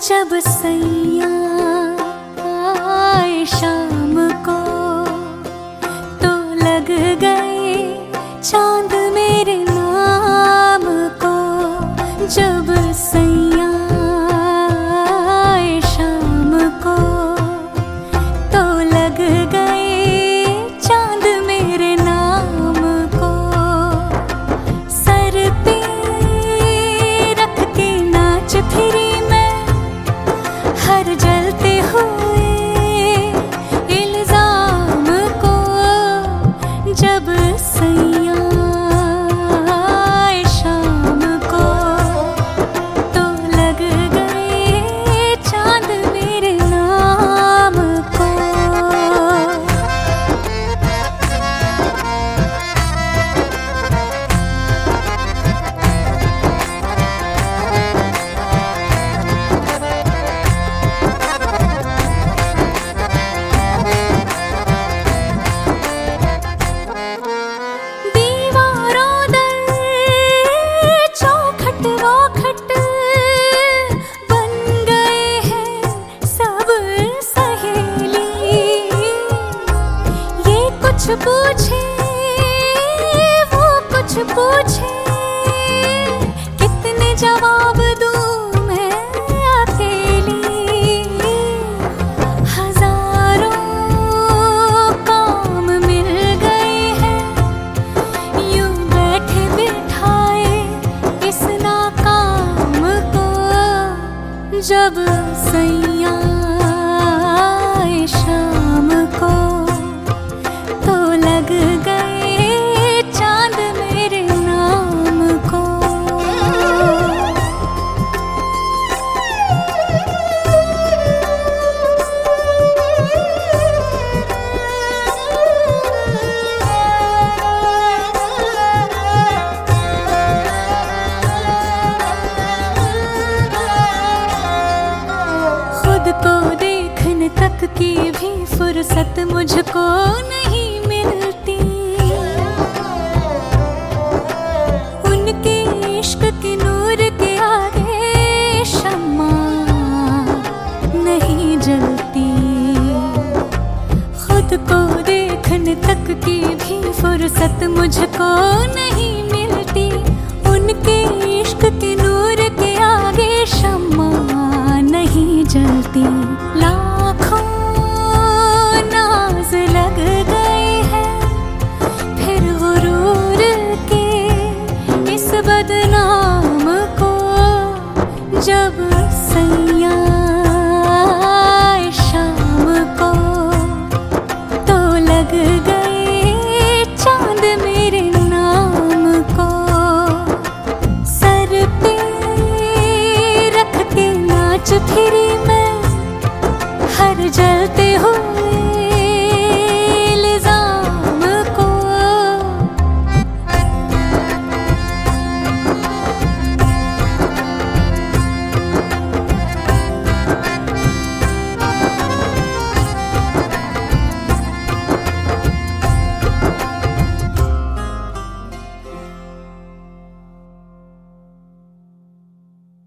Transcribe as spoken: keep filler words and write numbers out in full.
जब सैया आए शाम को तो लग गए चांद मेरे नाम को। जब सैया आए शाम को तो लग गए चांद मेरे नाम को। सर पे रख के नाच फिरी हर जलते हुए इल्जाम को। जब सैया आए शाम को तो लग गए चांद मेरे नाम को। कुछ पूछे वो कुछ पूछे, कितने जवाब दूं मैं अकेली। हजारों काम मिल गए हैं यूं बैठे बिठाए इस नाकाम को। जब सैया आए शाम को तो लग गए चांद मेरे नाम को। खुद को देखने तक की भी फुर्सत मुझको नहीं मिलती। उनके इश्क के नूर के आगे शम्मा नहीं जलती। खुद को देखने तक की भी फुर्सत मुझको नहीं मिलती। उनके इश्क के नूर के आगे शम्मा नहीं जलती। लाखों नाज लग गए हैं फिर गुरूर के इस बदनाम को। जब सैया आए शाम को तो लग गए चांद मेरे नाम को। सर पे रख के नाच फिरी मैं हर जलते हो